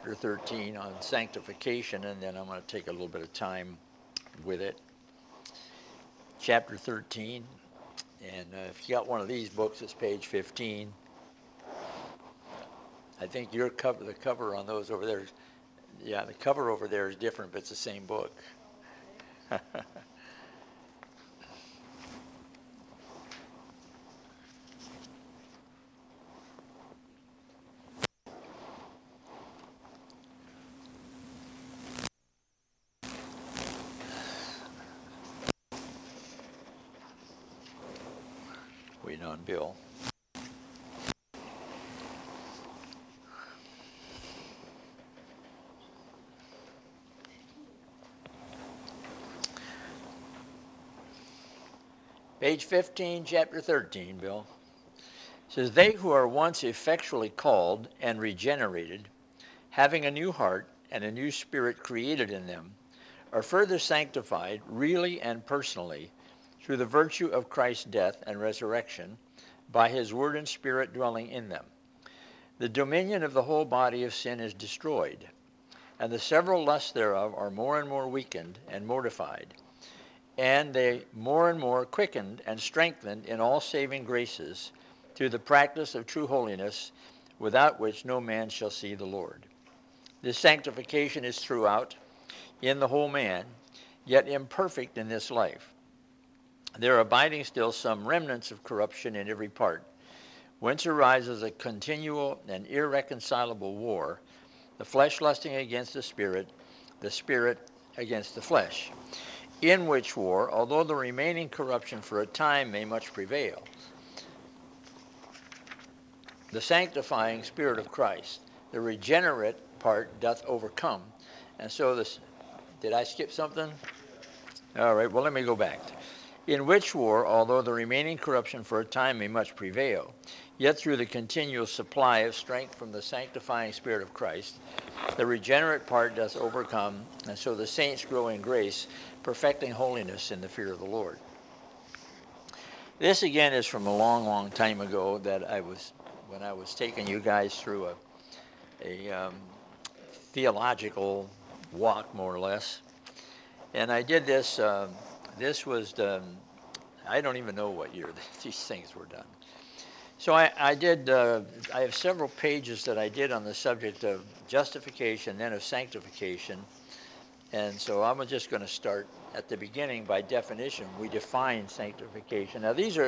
chapter 13 on sanctification, and then I'm going to take a little bit of time with it. Chapter 13, and if you got one of these books, it's page 15. I think the cover on those over there, yeah, the cover over there is different, but it's the same book. Waiting on Bill. Page 15, chapter 13, Bill. It says, they who are once effectually called and regenerated, having a new heart and a new spirit created in them, are further sanctified really and personally through the virtue of Christ's death and resurrection by his word and spirit dwelling in them. The dominion of the whole body of sin is destroyed, and the several lusts thereof are more and more weakened and mortified, and they more and more quickened and strengthened in all saving graces through the practice of true holiness, without which no man shall see the Lord. This sanctification is throughout, in the whole man, yet imperfect in this life. There are abiding still some remnants of corruption in every part, whence arises a continual and irreconcilable war, the flesh lusting against the spirit against the flesh, in which war, although the remaining corruption for a time may much prevail, the sanctifying Spirit of Christ, the regenerate part, doth overcome. And so this, did I skip something? All right, well, let me go back. In which war, although the remaining corruption for a time may much prevail, yet through the continual supply of strength from the sanctifying Spirit of Christ, the regenerate part doth overcome, and so the saints grow in grace, perfecting holiness in the fear of the Lord. This again is from a long, long time ago that when I was taking you guys through a theological walk, more or less. And I did this, this was done, I don't even know what year these things were done. So I have several pages that I did on the subject of justification, then of sanctification. And so I'm just going to start at the beginning. By definition, we define sanctification. Now this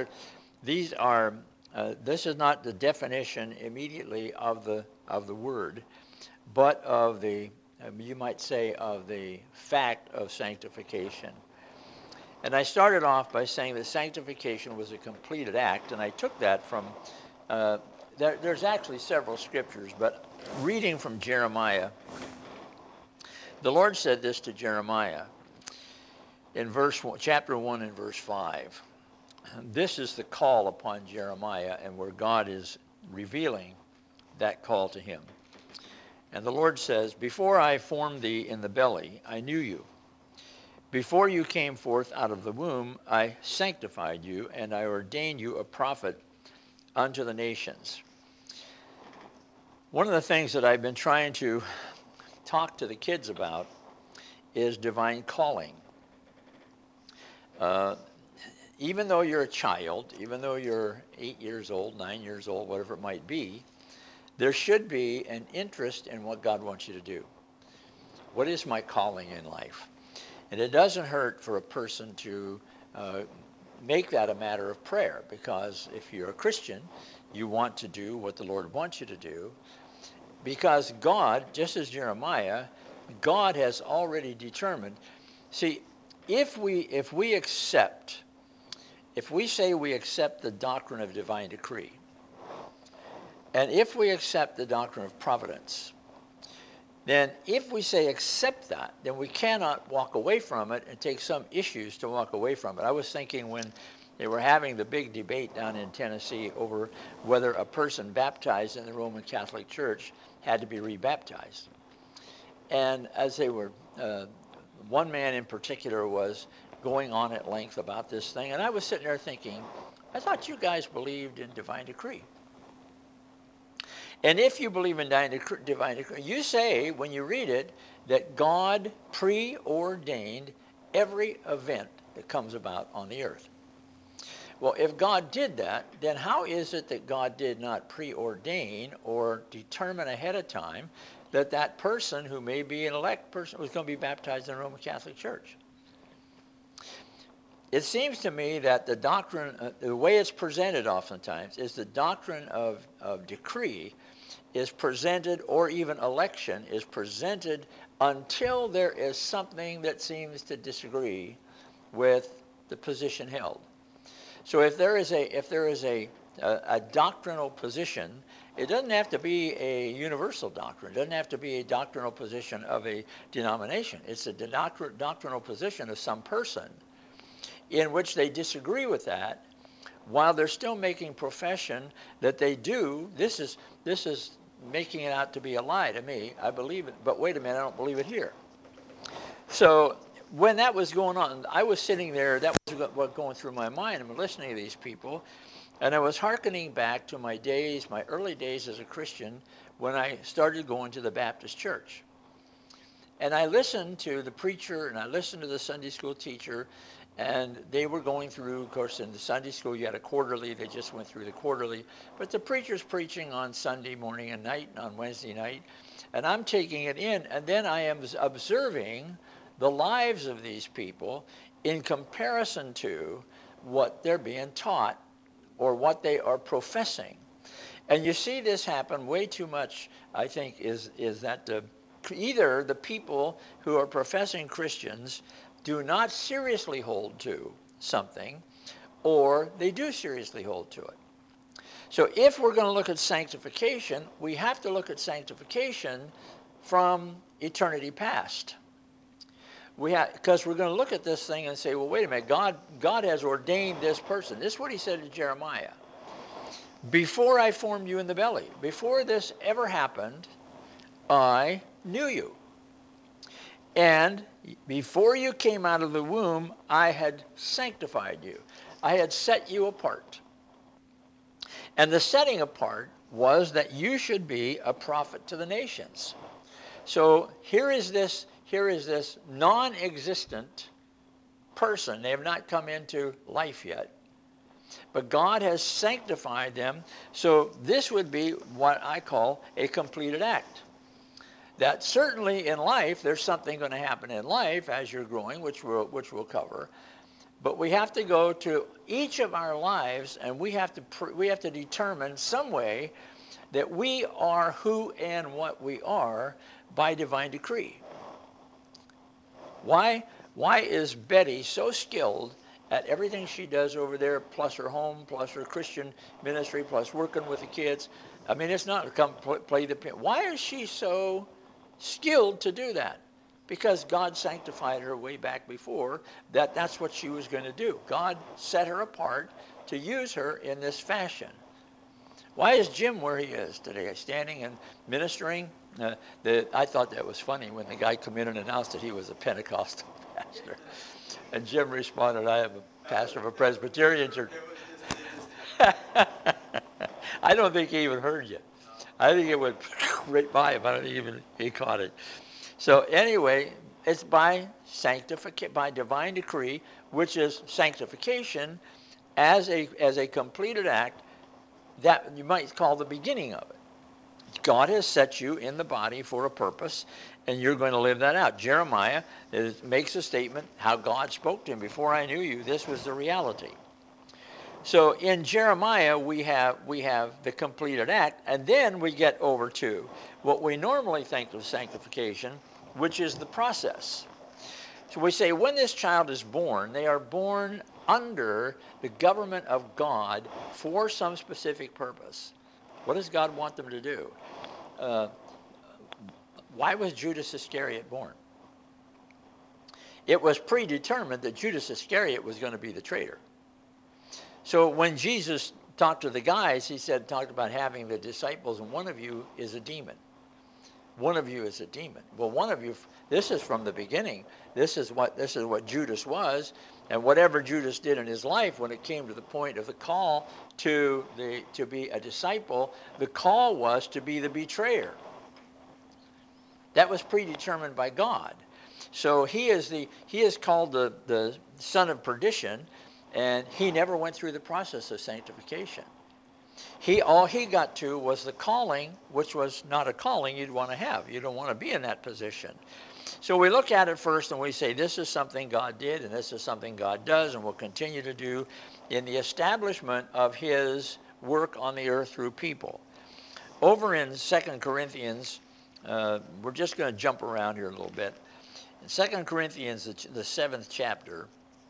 is not the definition immediately of the word, but of the, you might say, of the fact of sanctification. And I started off by saying that sanctification was a completed act, and I took that from, there's actually several scriptures, but reading from Jeremiah, the Lord said this to Jeremiah in chapter 1 and verse 5. This is the call upon Jeremiah, and where God is revealing that call to him. And the Lord says, before I formed thee in the belly, I knew you. Before you came forth out of the womb, I sanctified you, and I ordained you a prophet unto the nations. One of the things that I've been trying to talk to the kids about is divine calling. Even though you're a child, even though you're 8 years old, 9 years old, whatever it might be, there should be an interest in what God wants you to do. What is my calling in life? And it doesn't hurt for a person to make that a matter of prayer, because if you're a Christian, you want to do what the Lord wants you to do, because God, just as Jeremiah, God has already determined. See, if we say we accept the doctrine of divine decree, and if we accept the doctrine of providence, then if we say accept that, then we cannot walk away from it and take some issues to walk away from it. I was thinking when they were having the big debate down in Tennessee over whether a person baptized in the Roman Catholic Church had to be rebaptized. And as they were, one man in particular was going on at length about this thing, and I was sitting there thinking, I thought you guys believed in divine decree. And if you believe in divine decree, you say, when you read it, that God preordained every event that comes about on the earth. Well, if God did that, then how is it that God did not preordain or determine ahead of time that that person who may be an elect person was going to be baptized in the Roman Catholic Church? It seems to me that the doctrine, the way it's presented oftentimes, is the doctrine of decree is presented, or even election is presented, until there is something that seems to disagree with the position held. So if there is a doctrinal position, it doesn't have to be a universal doctrine. It doesn't have to be a doctrinal position of a denomination. It's a doctrinal position of some person in which they disagree with that, while they're still making profession that they do. This is making it out to be a lie to me. I believe it, but wait a minute, I don't believe it here. So when that was going on, I was sitting there, that was what going through my mind. I'm listening to these people, and I was hearkening back to my early days as a Christian, when I started going to the Baptist church. And I listened to the preacher, and I listened to the Sunday school teacher, and they were going through, of course, in the Sunday school, you had a quarterly. They just went through the quarterly. But the preacher's preaching on Sunday morning and night, and on Wednesday night, and I'm taking it in. And then I am observing the lives of these people in comparison to what they're being taught or what they are professing. And you see this happen way too much, I think, is that either the people who are professing Christians do not seriously hold to something, or they do seriously hold to it. So if we're going to look at sanctification, we have to look at sanctification from eternity past. Because we're going to look at this thing and say, well, wait a minute, God has ordained this person. This is what he said to Jeremiah. Before I formed you in the belly, before this ever happened, I knew you. And before you came out of the womb, I had sanctified you. I had set you apart. And the setting apart was that you should be a prophet to the nations. So here is this non-existent person. They have not come into life yet. But God has sanctified them. So this would be what I call a completed act. That certainly in life, there's something going to happen in life as you're growing, which we'll cover. But we have to go to each of our lives, and we have to determine some way that we are who and what we are by divine decree. Why is Betty so skilled at everything she does over there, plus her home, plus her Christian ministry, plus working with the kids? I mean, it's not come play the piano. Why is she so skilled to do that? Because God sanctified her way back before that's what she was going to do. God set her apart to use her in this fashion. Why is Jim where he is today, standing and ministering? I thought that was funny when the guy came in and announced that he was a Pentecostal pastor. And Jim responded, I am a pastor of a Presbyterian church. I don't think he even heard you. I think it went right by him. I don't think even he caught it. So anyway, it's by divine decree, which is sanctification as a completed act that you might call the beginning of it. God has set you in the body for a purpose, and you're going to live that out. Jeremiah makes a statement how God spoke to him. Before I knew you, this was the reality. So in Jeremiah, we have the completed act, and then we get over to what we normally think of sanctification, which is the process. So we say when this child is born, they are born under the government of God for some specific purpose. What does God want them to do? Why was Judas Iscariot born? It was predetermined that Judas Iscariot was going to be the traitor. So when Jesus talked to the guys, he talked about having the disciples, and one of you is a demon. one of you is a demon. Well, one of you, this is from the beginning. This is what Judas was, and whatever Judas did in his life when it came to the point of the call to be a disciple, the call was to be the betrayer. That was predetermined by God. So he is called the son of perdition, and he never went through the process of sanctification. All he got to was the calling, which was not a calling you'd want to have. You don't want to be in that position. So we look at it first and we say, this is something God did, and this is something God does and will continue to do in the establishment of his work on the earth through people. Over in 2 Corinthians, we're just going to jump around here a little bit. In 2 Corinthians, the 7th chapter,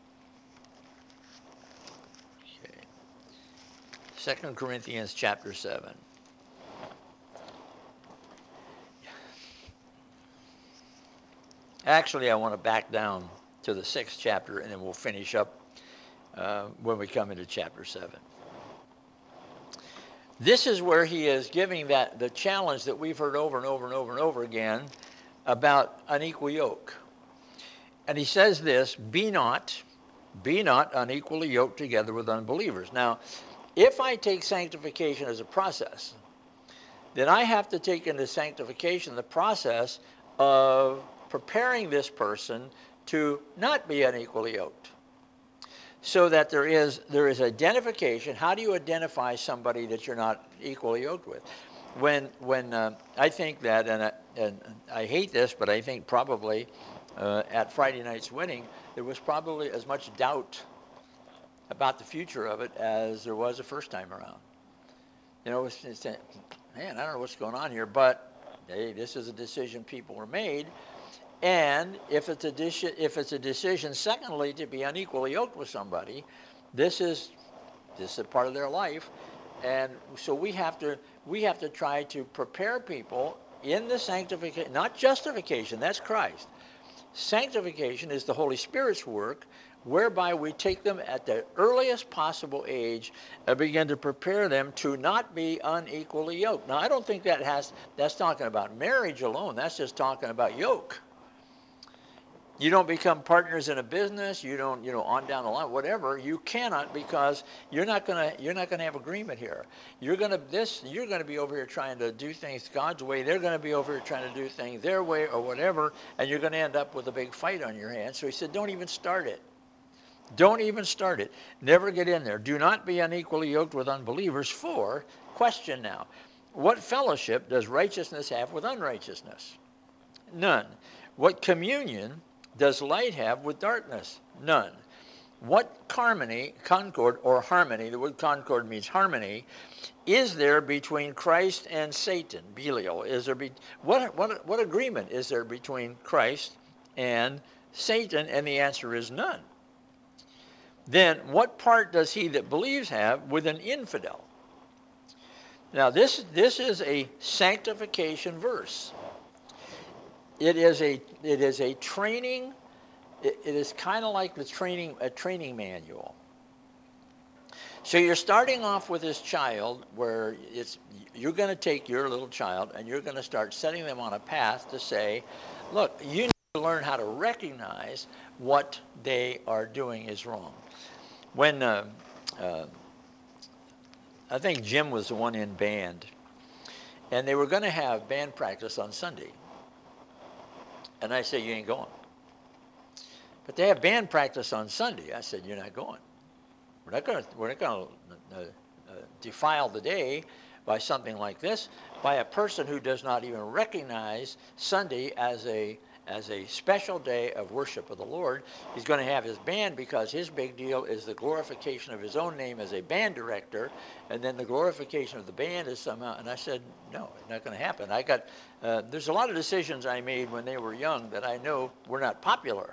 2 Corinthians chapter 7. Actually, I want to back down to the 6th chapter, and then we'll finish up when we come into chapter 7. This is where he is giving the challenge that we've heard over and over and over and over again about unequal yoke. And he says this, be not unequally yoked together with unbelievers. Now, if I take sanctification as a process, then I have to take into sanctification the process of preparing this person to not be unequally yoked. So that there is identification. How do you identify somebody that you're not equally yoked with? When I think that, and I hate this, but I think probably at Friday night's wedding, there was probably as much doubt about the future of it as there was the first time around. You know, it's man, I don't know what's going on here, but hey, this is a decision people were made. And if it's a decision, secondly, to be unequally yoked with somebody, this is a part of their life, and so we have to try to prepare people in the sanctification, not justification. That's Christ. Sanctification is the Holy Spirit's work, whereby we take them at the earliest possible age and begin to prepare them to not be unequally yoked. Now, I don't think that's talking about marriage alone. That's just talking about yoke. You don't become partners in a business. You don't, on down the line, whatever. You cannot, because you're not gonna have agreement here. You're gonna be over here trying to do things God's way. They're gonna be over here trying to do things their way or whatever, and you're gonna end up with a big fight on your hands. So he said, don't even start it. Don't even start it. Never get in there. Do not be unequally yoked with unbelievers. For, question now, what fellowship does righteousness have with unrighteousness? None. What communion does light have with darkness? None. What concord or harmony, the word concord means harmony, is there between Christ and Satan, Belial? What agreement is there between Christ and Satan? And the answer is none. Then what part does he that believes have with an infidel? Now this is a sanctification verse. It is a training. It is kind of like a training manual. So you're starting off with this child, where you're going to take your little child and you're going to start setting them on a path to say, look, you need to learn how to recognize what they are doing is wrong. When I think Jim was the one in band, and they were going to have band practice on Sunday. And I said, you ain't going. But they have band practice on Sunday. I said, you're not going. We're not going to defile the day by something like this, by a person who does not even recognize Sunday as a special day of worship of the Lord. He's going to have his band because his big deal is the glorification of his own name as a band director, and then the glorification of the band is somehow. And I said, no, it's not going to happen. There's a lot of decisions I made when they were young that I know were not popular.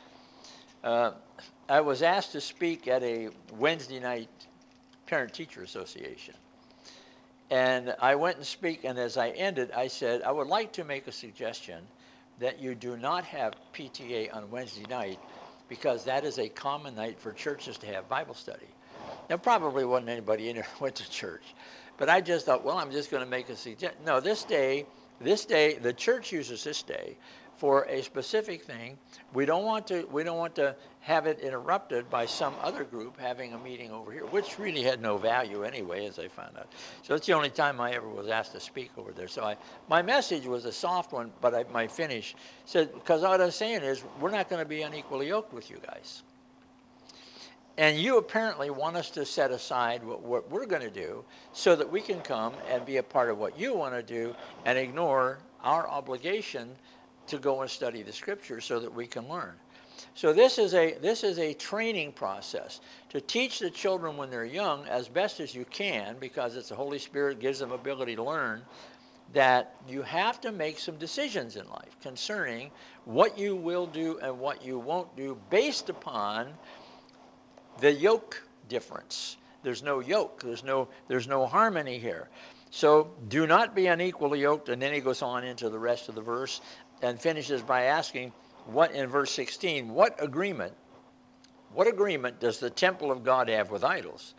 I was asked to speak at a Wednesday night parent-teacher association. And I went and speak, and as I ended, I said, I would like to make a suggestion that you do not have PTA on Wednesday night, because that is a common night for churches to have Bible study. There probably wasn't anybody in there who went to church. But I just thought, well, I'm just going to make a suggestion. No, this day This day, the church uses this day for a specific thing. We don't want to have it interrupted by some other group having a meeting over here, which really had no value anyway, as I found out. So it's the only time I ever was asked to speak over there. So my message was a soft one, but my finish said, because what I was saying is, we're not going to be unequally yoked with you guys. And you apparently want us to set aside what we're going to do so that we can come and be a part of what you want to do and ignore our obligation to go and study the scripture so that we can learn. So this is a training process to teach the children when they're young as best as you can, because it's the Holy Spirit gives them ability to learn, that you have to make some decisions in life concerning what you will do and what you won't do based upon the yoke difference. There's no yoke. There's no harmony here. So do not be unequally yoked. And then he goes on into the rest of the verse and finishes by asking, what in verse 16, what agreement does the temple of God have with idols?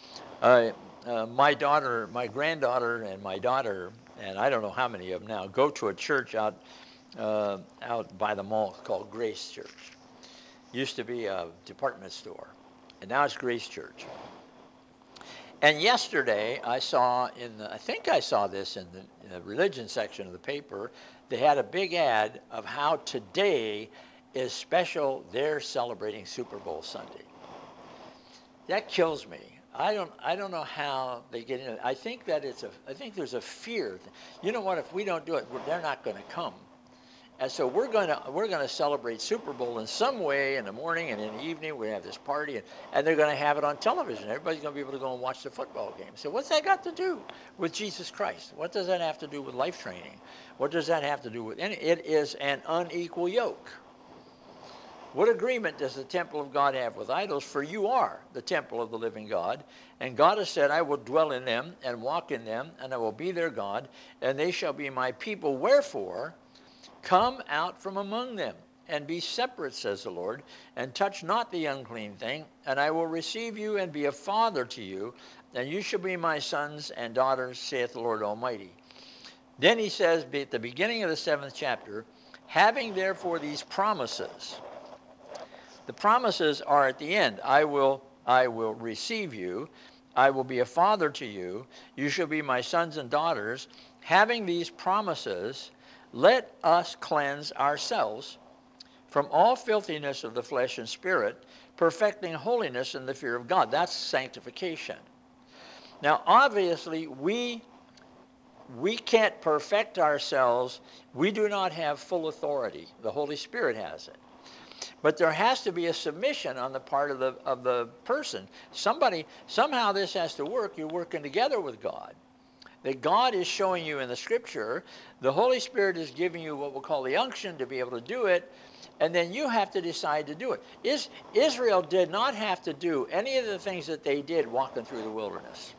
My granddaughter, and my daughter, and I don't know how many of them now, go to a church out by the mall called Grace Church. Used to be a department store. And now it's Grace Church. And yesterday I think I saw this in the religion section of the paper. They had a big ad of how today is special. They're celebrating Super Bowl Sunday. That kills me. I don't know how they get in it. I think there's a fear. You know what? If we don't do it, they're not going to come. And so we're going to celebrate Super Bowl in some way in the morning, and in the evening we have this party, and they're going to have it on television. Everybody's going to be able to go and watch the football game. So what's that got to do with Jesus Christ? What does that have to do with life training? What does that have to do with it? It is an unequal yoke. What agreement does the temple of God have with idols? For you are the temple of the living God. And God has said, I will dwell in them and walk in them, and I will be their God, and they shall be my people. Wherefore, come out from among them, and be separate, says the Lord, and touch not the unclean thing, and I will receive you and be a father to you, and you shall be my sons and daughters, saith the Lord Almighty. Then he says at the beginning of the 7th chapter, having therefore these promises. The promises are at the end. I will receive you. I will be a father to you. You shall be my sons and daughters. Having these promises, let us cleanse ourselves from all filthiness of the flesh and spirit, perfecting holiness in the fear of God. That's sanctification. Now, obviously, we can't perfect ourselves. We do not have full authority. The Holy Spirit has it. But there has to be a submission on the part of the person. Somehow this has to work. You're working together with God. That God is showing you in the scripture. The Holy Spirit is giving you what we'll call the unction to be able to do it, and then you have to decide to do it. Israel did not have to do any of the things that they did walking through the wilderness.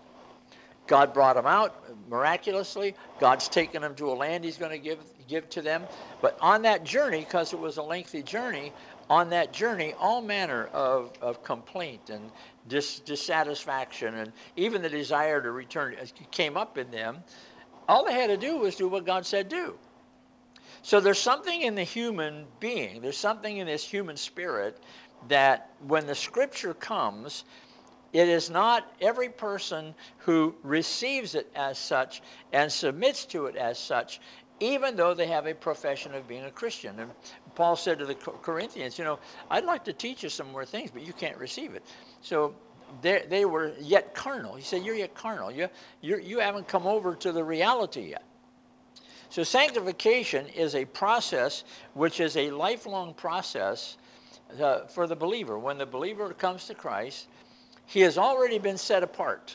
God brought them out miraculously. God's taken them to a land he's going to give to them. But on that journey, because it was a lengthy journey, on that journey, all manner of complaint and dissatisfaction and even the desire to return came up in them. All they had to do was do what God said do. So there's something in the human being, there's something in this human spirit that when the scripture comes, it is not every person who receives it as such and submits to it as such, even though they have a profession of being a Christian. And Paul said to the Corinthians, I'd like to teach you some more things, but you can't receive it. So they were yet carnal. He said, you're yet carnal. You haven't come over to the reality yet. So sanctification is a process which is a lifelong process for the believer. When the believer comes to Christ, he has already been set apart.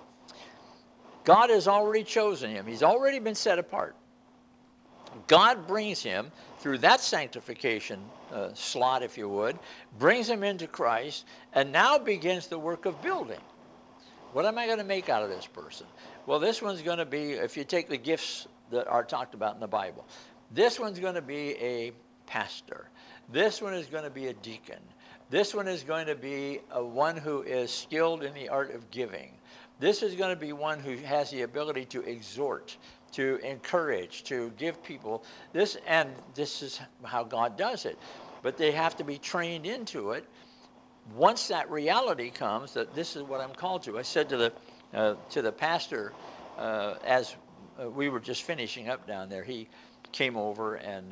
God has already chosen him. He's already been set apart. God brings him through that sanctification slot, if you would, brings him into Christ, and now begins the work of building. What am I going to make out of this person? Well, this one's going to be, if you take the gifts that are talked about in the Bible, this one's going to be a pastor. This one is going to be a deacon. This one is going to be one who is skilled in the art of giving. This is going to be one who has the ability to exhort, to encourage, to give people this, and this is how God does it. But they have to be trained into it. Once that reality comes, that this is what I'm called to. I said to the pastor, as we were just finishing up down there, he came over, and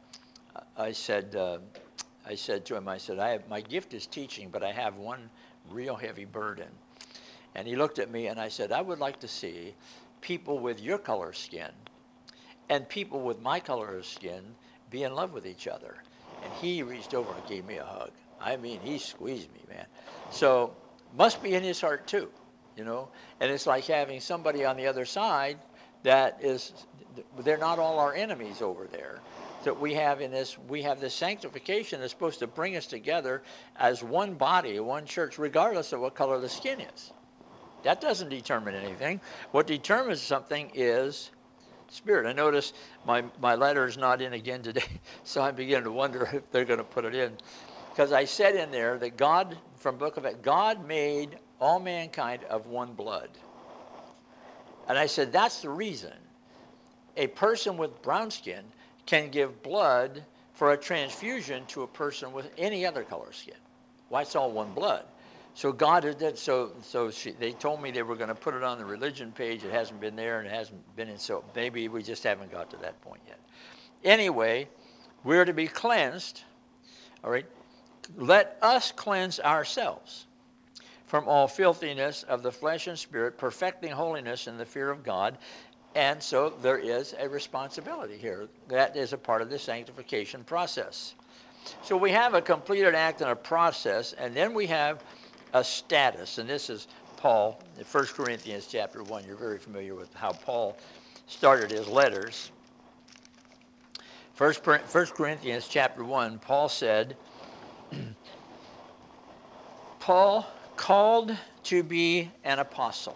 I said to him, I said, my gift is teaching, but I have one real heavy burden. And he looked at me, and I said, I would like to see people with your color skin and people with my color of skin be in love with each other. And he reached over and gave me a hug. I mean, he squeezed me, man. So must be in his heart too, you know. And it's like having somebody on the other side that is, they're not all our enemies over there. That we have this sanctification that's supposed to bring us together as one body, one church, regardless of what color the skin is. That doesn't determine anything. What determines something is Spirit. I notice my letter is not in again today, so I'm beginning to wonder if they're going to put it in. Because I said in there that God, from Book of Acts, God made all mankind of one blood. And I said that's the reason a person with brown skin can give blood for a transfusion to a person with any other color skin. Why, it's all one blood. So God did that. They told me they were going to put it on the religion page. It hasn't been there, and it hasn't been in. So maybe we just haven't got to that point yet. Anyway, we're to be cleansed. All right. Let us cleanse ourselves from all filthiness of the flesh and spirit, perfecting holiness in the fear of God. And so there is a responsibility here. That is a part of the sanctification process. So we have a completed act and a process, and then we have a status. And this is Paul, in 1 Corinthians chapter 1. You're very familiar with how Paul started his letters. 1 Corinthians chapter 1, Paul said, Paul called to be an apostle.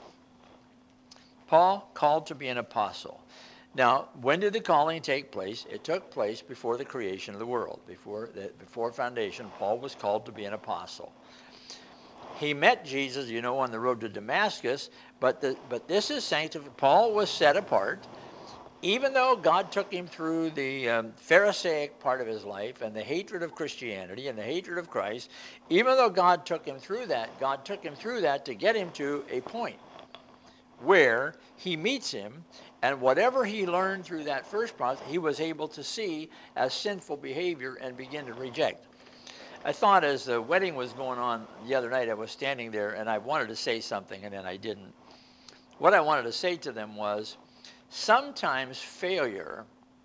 Paul called to be an apostle. Now, when did the calling take place? It took place before the creation of the world. Before foundation, Paul was called to be an apostle. He met Jesus, you know, on the road to Damascus, but this is sanctified. Paul was set apart. Even though God took him through the Pharisaic part of his life and the hatred of Christianity and the hatred of Christ, even though God took him through that to get him to a point where he meets him, and whatever he learned through that first process, he was able to see as sinful behavior and begin to reject. I thought as the wedding was going on the other night, I was standing there and I wanted to say something and then I didn't. What I wanted to say to them was, sometimes failure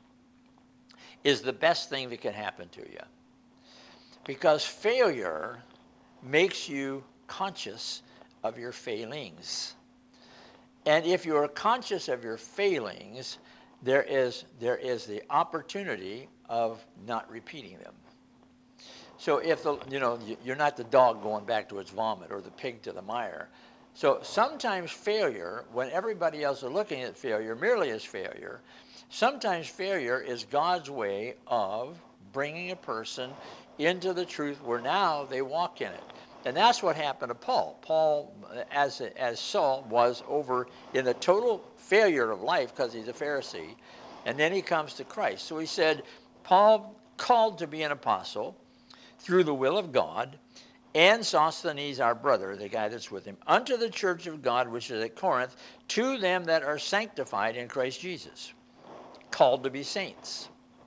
is the best thing that can happen to you. Because failure makes you conscious of your failings. And if you are conscious of your failings, there is the opportunity of not repeating them. So if you're not the dog going back to its vomit or the pig to the mire. So sometimes failure, when everybody else is looking at failure merely as failure, sometimes failure is God's way of bringing a person into the truth where now they walk in it. And that's what happened to Paul. Paul, as Saul, was over in the total failure of life because he's a Pharisee. And then he comes to Christ. So he said, Paul called to be an apostle through the will of God, and Sosthenes, our brother, the guy that's with him, unto the church of God which is at Corinth, to them that are sanctified in Christ Jesus, called to be saints.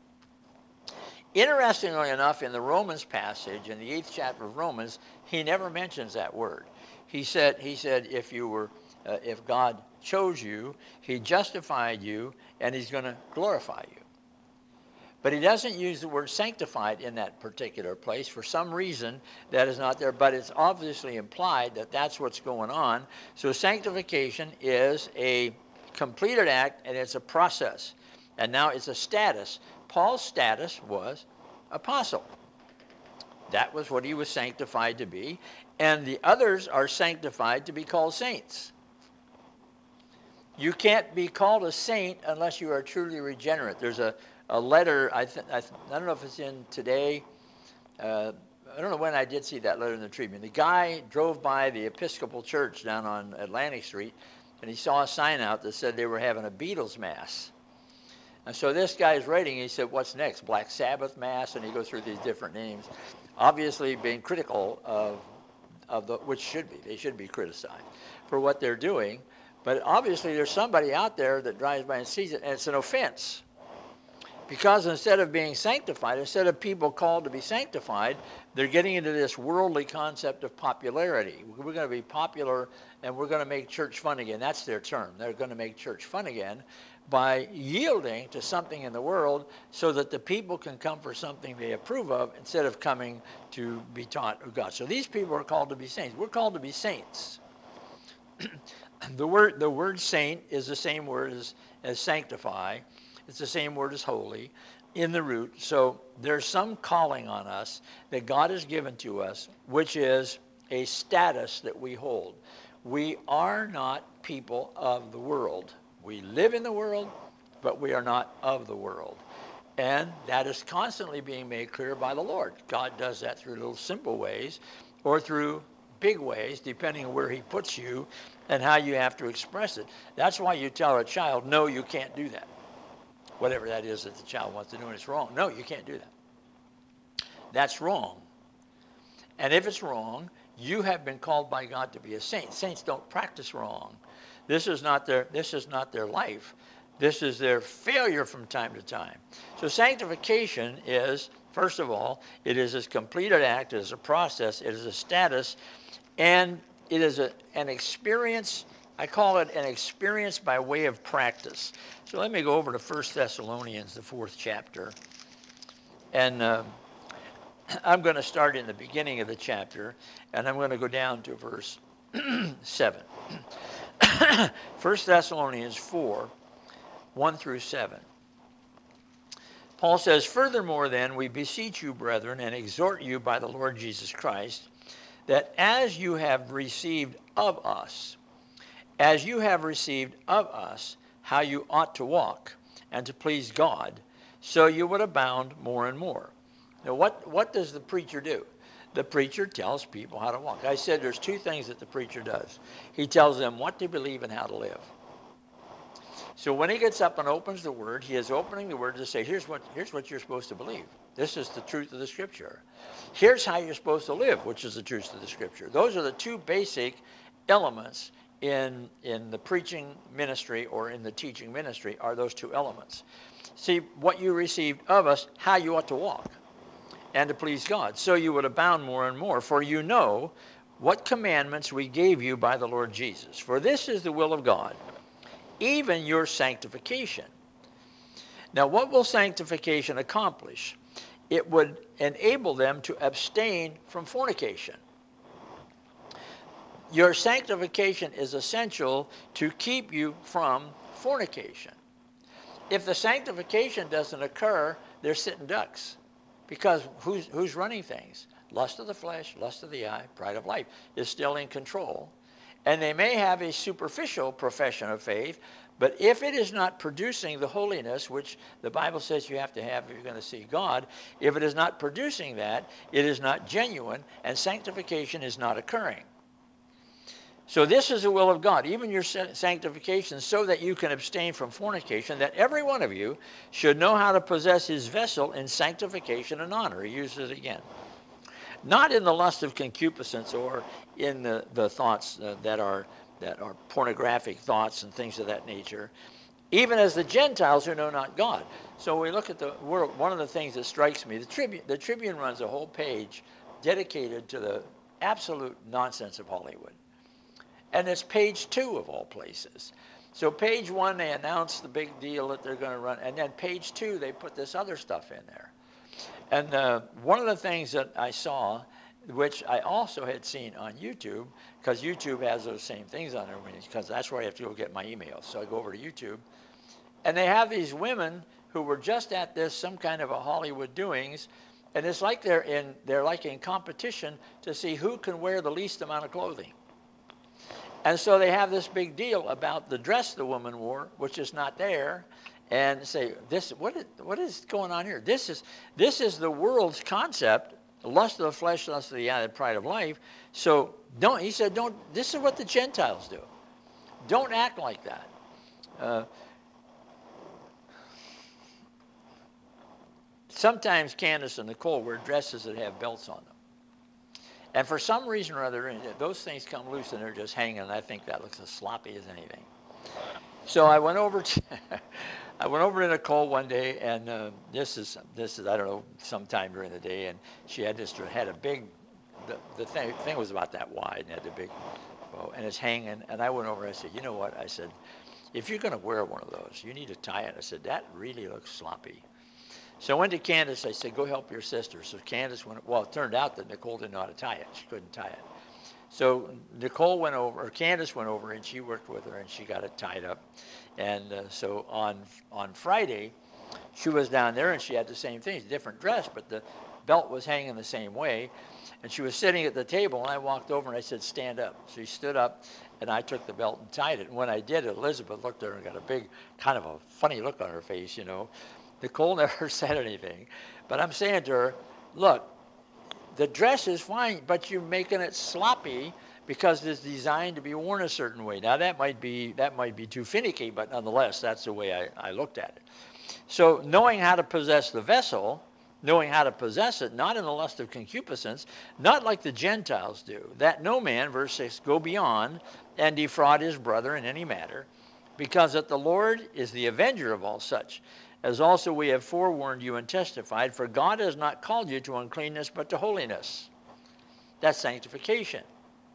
Interestingly enough, in the Romans passage, in the 8th chapter of Romans, he never mentions that word. He said, if God chose you, he justified you, and he's going to glorify you. But he doesn't use the word sanctified in that particular place. For some reason, that is not there. But it's obviously implied that that's what's going on. So sanctification is a completed act, and it's a process. And now it's a status. Paul's status was apostle. That was what he was sanctified to be. And the others are sanctified to be called saints. You can't be called a saint unless you are truly regenerate. There's a letter, I don't know if it's in today. I don't know when I did see that letter in the Tribune. The guy drove by the Episcopal Church down on Atlantic Street, and he saw a sign out that said they were having a Beatles Mass. And so this guy's writing, he said, what's next? Black Sabbath Mass? And he goes through these different names, obviously being critical of the, which should be, they should be criticized for what they're doing. But obviously there's somebody out there that drives by and sees it, and it's an offense. Because instead of being sanctified, instead of people called to be sanctified, they're getting into this worldly concept of popularity. We're going to be popular, and we're going to make church fun again. That's their term. They're going to make church fun again by yielding to something in the world so that the people can come for something they approve of instead of coming to be taught of God. So these people are called to be saints. We're called to be saints. The word saint is the same word as sanctify. It's the same word as holy in the root. So there's some calling on us that God has given to us, which is a status that we hold. We are not people of the world. We live in the world, but we are not of the world. And that is constantly being made clear by the Lord. God does that through little simple ways or through big ways, depending on where he puts you and how you have to express it. That's why you tell a child, no, you can't do that. Whatever that is that the child wants to do, and it's wrong. No, you can't do that. That's wrong. And if it's wrong, you have been called by God to be a saint. Saints don't practice wrong. This is not their life. This is their failure from time to time. So sanctification is, first of all, it is a completed act, it is a process, it is a status, and it is an experience. I call it an experience by way of practice. So let me go over to 1 Thessalonians, the 4th chapter. And I'm going to start in the beginning of the chapter, and I'm going to go down to verse 7. 1 Thessalonians 4, 1 through 7. Paul says, "Furthermore then, we beseech you, brethren, and exhort you by the Lord Jesus Christ, that as you have received of us how you ought to walk and to please God, so you would abound more and more." Now, what does the preacher do? The preacher tells people how to walk. I said there's two things that the preacher does. He tells them what to believe and how to live. So when he gets up and opens the Word, he is opening the Word to say, here's what you're supposed to believe. This is the truth of the Scripture. Here's how you're supposed to live, which is the truth of the Scripture. Those are the two basic elements in the preaching ministry or in the teaching ministry, are those two elements. See, what you received of us, how you ought to walk, and to please God, so you would abound more and more. For you know what commandments we gave you by the Lord Jesus. For this is the will of God, even your sanctification. Now, what will sanctification accomplish? It would enable them to abstain from fornication. Your sanctification is essential to keep you from fornication. If the sanctification doesn't occur, they're sitting ducks. Because who's running things? Lust of the flesh, lust of the eye, pride of life is still in control. And they may have a superficial profession of faith, but if it is not producing the holiness, which the Bible says you have to have if you're going to see God, if it is not producing that, it is not genuine, and sanctification is not occurring. So this is the will of God, even your sanctification, so that you can abstain from fornication, that every one of you should know how to possess his vessel in sanctification and honor. He uses it again. Not in the lust of concupiscence or in the thoughts that are pornographic thoughts and things of that nature, even as the Gentiles who know not God. So we look at the world. One of the things that strikes me, the Tribune runs a whole page dedicated to the absolute nonsense of Hollywood. And it's page 2 of all places. So page 1, they announce the big deal that they're going to run. And then page 2, they put this other stuff in there. And one of the things that I saw, which I also had seen on YouTube, because YouTube has those same things on there, because that's where I have to go get my emails. So I go over to YouTube. And they have these women who were just at this, some kind of a Hollywood doings. And it's like they're in competition to see who can wear the least amount of clothing. And so they have this big deal about the dress the woman wore, which is not there, and say, what is going on here? This is the world's concept, lust of the flesh, lust of the eye, the pride of life. So this is what the Gentiles do. Don't act like that. Uh, Sometimes Candace and Nicole wear dresses that have belts on them. And for some reason or other, those things come loose and they're just hanging, and I think that looks as sloppy as anything. So I went over to I went over to Nicole one day, and this is I don't know, sometime during the day, and she had a big, the thing was about that wide and had the big bow, and it's hanging. And I went over and I said, you know what? I said, if you're going to wear one of those, you need to tie it. I said, that really looks sloppy. So I went to Candace. I said, go help your sister. So Candace went. Well, it turned out that Nicole didn't know how to tie it. She couldn't tie it. So Nicole went over, or Candace went over, and she worked with her, and she got it tied up. And so on Friday, she was down there, and she had the same thing, different dress, but the belt was hanging the same way. And she was sitting at the table, and I walked over, and I said, stand up. So she stood up, and I took the belt and tied it. And when I did, Elizabeth looked at her and got a big, kind of a funny look on her face, you know. Nicole never said anything. But I'm saying to her, look, the dress is fine, but you're making it sloppy because it's designed to be worn a certain way. Now that might be too finicky, but nonetheless, that's the way I looked at it. So knowing how to possess the vessel, knowing how to possess it, not in the lust of concupiscence, not like the Gentiles do, that no man, verse 6, go beyond and defraud his brother in any matter, because that the Lord is the avenger of all such. As also we have forewarned you and testified, for God has not called you to uncleanness, but to holiness. That's sanctification.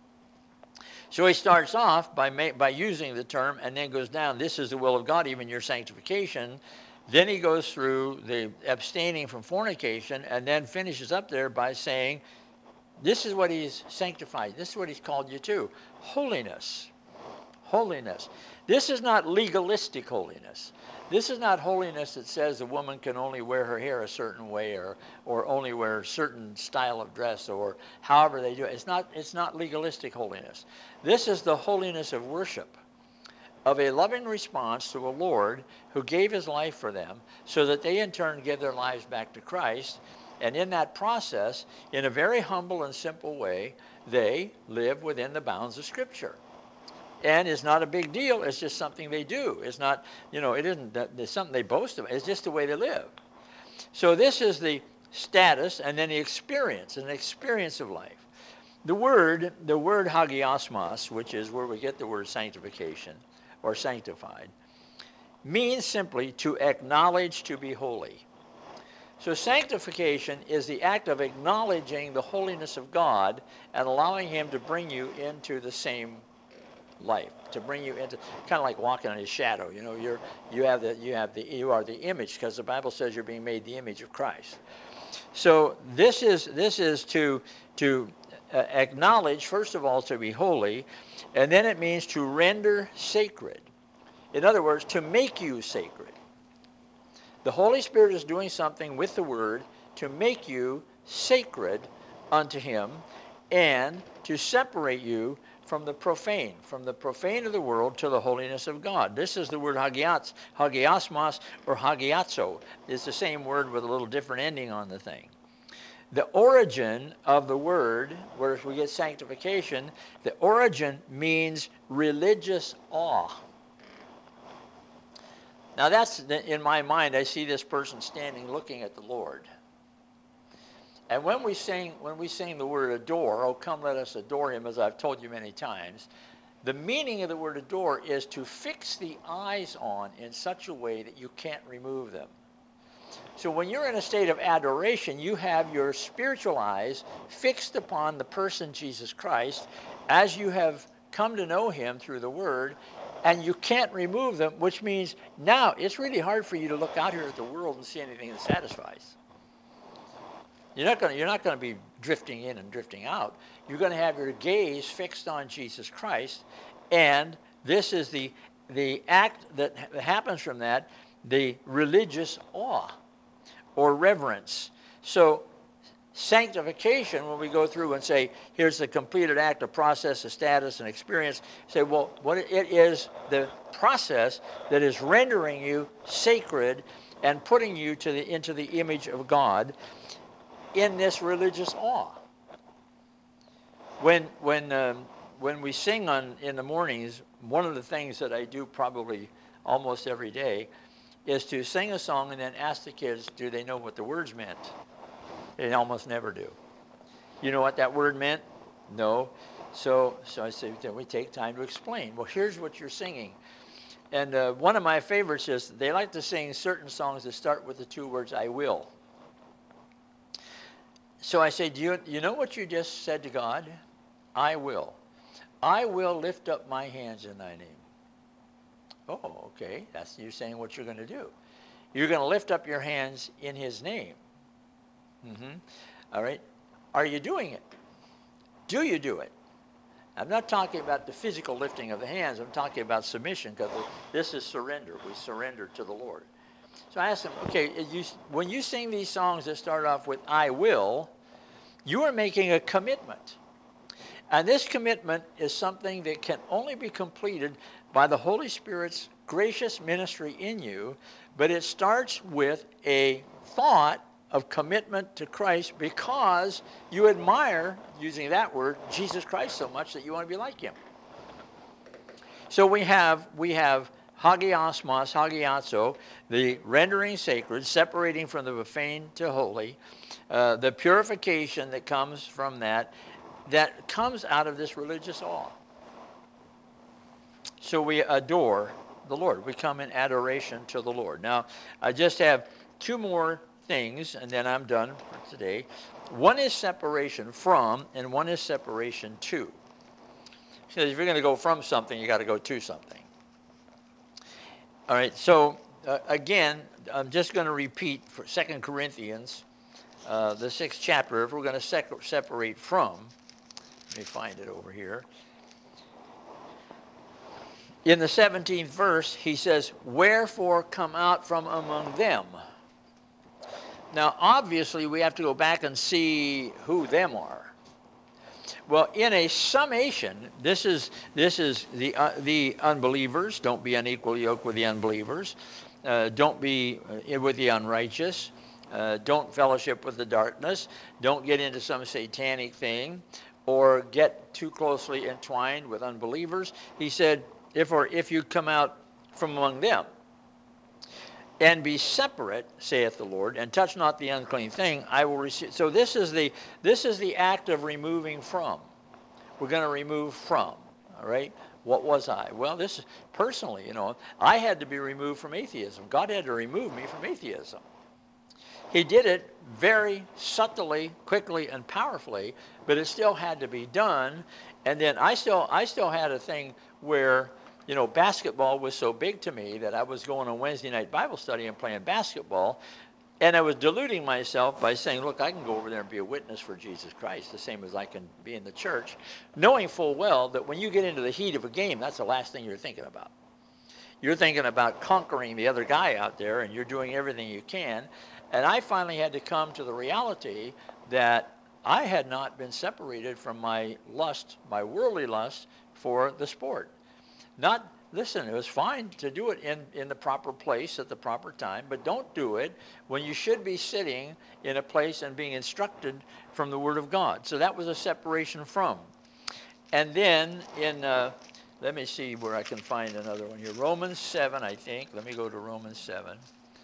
So he starts off by using the term and then goes down, this is the will of God, even your sanctification. Then he goes through the abstaining from fornication and then finishes up there by saying, this is what he's sanctified. This is what he's called you to. Holiness. Holiness. This is not legalistic holiness. This is not holiness that says a woman can only wear her hair a certain way or only wear a certain style of dress or however they do it. It's not legalistic holiness. This is the holiness of worship, of a loving response to a Lord who gave his life for them so that they in turn give their lives back to Christ. And in that process, in a very humble and simple way, they live within the bounds of Scripture. And it's not a big deal. It's just something they do. It's not, it isn't that it's something they boast of. It's just the way they live. So this is the status and then the experience, an experience of life. The word hagiosmos, which is where we get the word sanctification or sanctified, means simply to acknowledge to be holy. So sanctification is the act of acknowledging the holiness of God and allowing him to bring you into the same life, to bring you into, kind of like walking in his shadow. You are the image, because the Bible says you're being made the image of Christ. So this is to acknowledge, first of all, to be holy, and then it means to render sacred. In other words, to make you sacred. The Holy Spirit is doing something with the Word to make you sacred unto him and to separate you from the profane of the world to the holiness of God. This is the word hagiosmos or hagiazo. It's the same word with a little different ending on the thing. The origin of the word, where we get sanctification, the origin means religious awe. Now that's, in my mind, I see this person standing looking at the Lord. And when we sing the word adore, oh come let us adore him, as I've told you many times, the meaning of the word adore is to fix the eyes on in such a way that you can't remove them. So when you're in a state of adoration, you have your spiritual eyes fixed upon the person Jesus Christ as you have come to know him through the word, and you can't remove them, which means now it's really hard for you to look out here at the world and see anything that satisfies. You're not going to be drifting in and drifting out. You're going to have your gaze fixed on Jesus Christ, and this is the act that happens from that, the religious awe or reverence. So sanctification, when we go through and say, here's the completed act, a process, a status, an experience, say, well, what it is the process that is rendering you sacred and putting you into the image of God in this religious awe. When when we sing in the mornings, one of the things that I do probably almost every day is to sing a song and then ask the kids, do they know what the words meant? They almost never do. You know what that word meant? No. So I say, then we take time to explain. Well, here's what you're singing. And one of my favorites is they like to sing certain songs that start with the two words, I will. So I say, do you know what you just said to God? I will. I will lift up my hands in thy name. Oh, okay. That's you saying what you're going to do. You're going to lift up your hands in his name. All right. Are you doing it? Do you do it? I'm not talking about the physical lifting of the hands. I'm talking about submission, because this is surrender. We surrender to the Lord. So I asked him, okay, when you sing these songs that start off with I will, you are making a commitment. And this commitment is something that can only be completed by the Holy Spirit's gracious ministry in you, but it starts with a thought of commitment to Christ because you admire, using that word, Jesus Christ so much that you want to be like him. So we have hagiosmos, hagiazo, the rendering sacred, separating from the profane to holy, the purification that comes from that comes out of this religious awe. So we adore the Lord. We come in adoration to the Lord. Now, I just have two more things, and then I'm done for today. One is separation from, and one is separation to. Because if you're going to go from something, you got to go to something. All right, so again, I'm just going to repeat for 2 Corinthians, the 6th chapter, if we're going to separate from. Let me find it over here. In the 17th verse, he says, wherefore come out from among them. Now, obviously, we have to go back and see who them are. Well, in a summation, this is the unbelievers. Don't be unequally yoked with the unbelievers. Don't be with the unrighteous. Don't fellowship with the darkness. Don't get into some satanic thing or get too closely entwined with unbelievers. He said, if you come out from among them, and be separate, saith the Lord, and touch not the unclean thing, I will receive. So this is the act of removing from. We're going to remove from. All right. What was I? Well, this is personally, I had to be removed from atheism. God had to remove me from atheism. He did it very subtly, quickly, and powerfully, but it still had to be done. And then I still had a thing where, basketball was so big to me that I was going on Wednesday night Bible study and playing basketball, and I was deluding myself by saying, look, I can go over there and be a witness for Jesus Christ, the same as I can be in the church, knowing full well that when you get into the heat of a game, that's the last thing you're thinking about. You're thinking about conquering the other guy out there, and you're doing everything you can. And I finally had to come to the reality that I had not been separated from my lust, my worldly lust for the sport. Listen, it was fine to do it in the proper place at the proper time, but don't do it when you should be sitting in a place and being instructed from the Word of God. So that was a separation from. And then let me see where I can find another one here. Romans 7, I think. Let me go to Romans 7.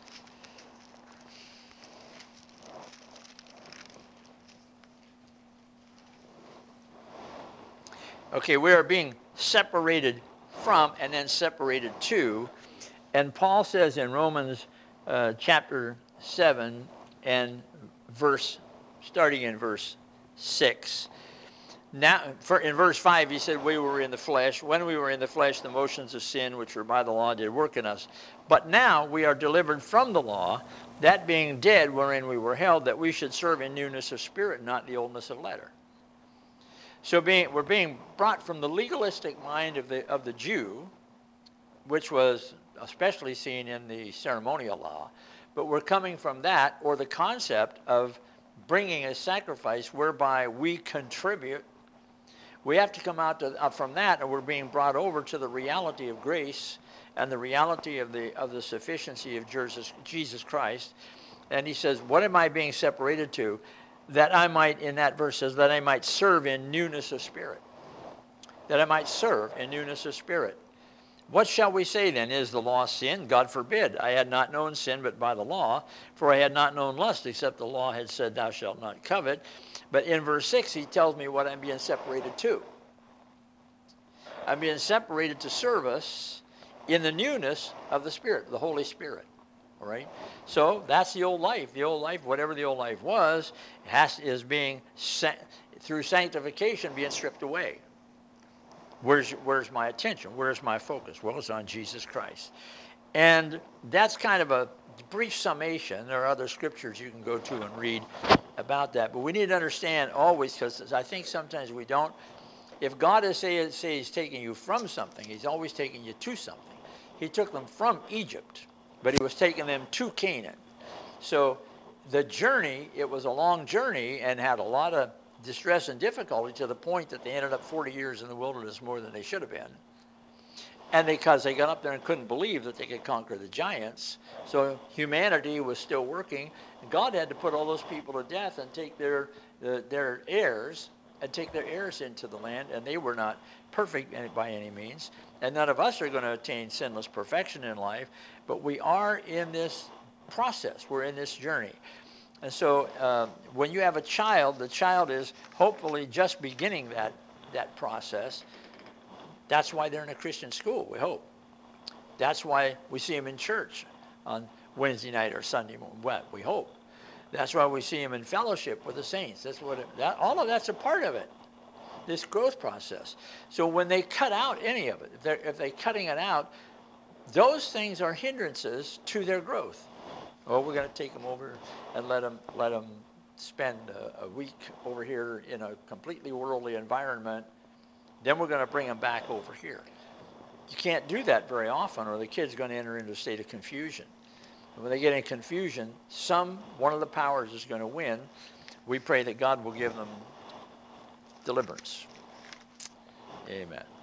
Okay, we are being separated from and then separated to. And Paul says in Romans chapter 7 and starting in verse 6. Now, in verse 5, he said, we were in the flesh. When we were in the flesh, the motions of sin, which were by the law, did work in us. But now we are delivered from the law, that being dead wherein we were held, that we should serve in newness of spirit, not the oldness of letter. So we're being brought from the legalistic mind of the Jew, which was especially seen in the ceremonial law, but we're coming from that, or the concept of bringing a sacrifice whereby we contribute. We have to come out from that, and we're being brought over to the reality of grace and the reality of the sufficiency of Jesus Christ. And he says, what am I being separated to? That I might, in that verse says, that I might serve in newness of spirit. that I might serve in newness of spirit. What shall we say then? Is the law sin? God forbid. I had not known sin but by the law, for I had not known lust, except the law had said, thou shalt not covet. But in verse 6, he tells me what I'm being separated to. I'm being separated to service in the newness of the Spirit, the Holy Spirit. All right? So that's the old life. The old life, whatever the old life was, is being, through sanctification, being stripped away. Where's my attention? Where's my focus? Well, it's on Jesus Christ. And that's kind of a brief summation. There are other scriptures you can go to and read about that. But we need to understand always, because I think sometimes we don't. If God is say he's taking you from something, he's always taking you to something. He took them from Egypt, but he was taking them to Canaan. So the journey, it was a long journey and had a lot of distress and difficulty to the point that they ended up 40 years in the wilderness more than they should have been. And because they got up there and couldn't believe that they could conquer the giants. So humanity was still working. God had to put all those people to death and take their heirs and take their heirs into the land. And they were not perfect by any means. And none of us are going to attain sinless perfection in life. But we are in this process. We're in this journey. And so when you have a child, the child is hopefully just beginning that process. That's why they're in a Christian school, we hope. That's why we see them in church on Wednesday night or Sunday morning, we hope. That's why we see them in fellowship with the saints. That's all of that's a part of it, this growth process. So when they cut out any of it, if they're cutting it out, those things are hindrances to their growth. Oh, we're going to take them over and let them spend a week over here in a completely worldly environment. Then we're going to bring them back over here. You can't do that very often, or the kid's going to enter into a state of confusion. When they get in confusion, one of the powers is going to win. We pray that God will give them deliverance. Amen.